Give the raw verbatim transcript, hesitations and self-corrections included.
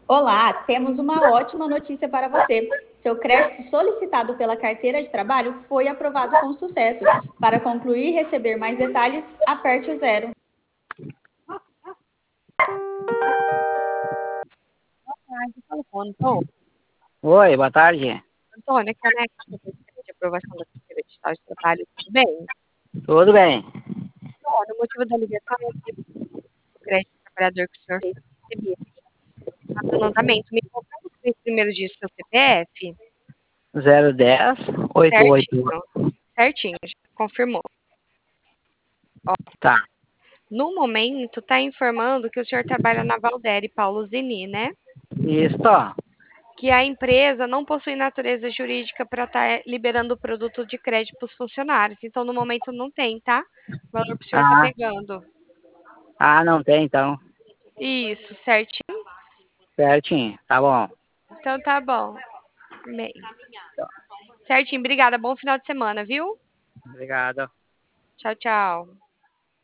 Olá, temos uma ótima notícia para você. Seu crédito solicitado pela carteira de trabalho foi aprovado com sucesso. Para concluir e receber mais detalhes, aperte o zero. Antônio, Oi, boa tarde. Antônio, aqui é a Neca, de aprovação da carteira digital de trabalho, tudo bem? Tudo bem? Antônio, o motivo da ligação é que o crédito do trabalhador que o senhor fez receber está dando andamento. Me confirma os três primeiros dígitos do seu C P F? zero dez oito oito. Certinho, certinho, já confirmou. Tá. No momento, está informando que o senhor trabalha na Valdere Paulo Zini, né? Isso. Que a empresa não possui natureza jurídica para estar liberando o produto de crédito para os funcionários. Então, no momento, não tem, tá? O valor para o senhor tá Ah, pegando. ah, não tem então. Isso, certinho. Certinho, tá bom. Então tá bom. Bem, certinho, obrigada. Bom final de semana, viu? Obrigado. Tchau, tchau.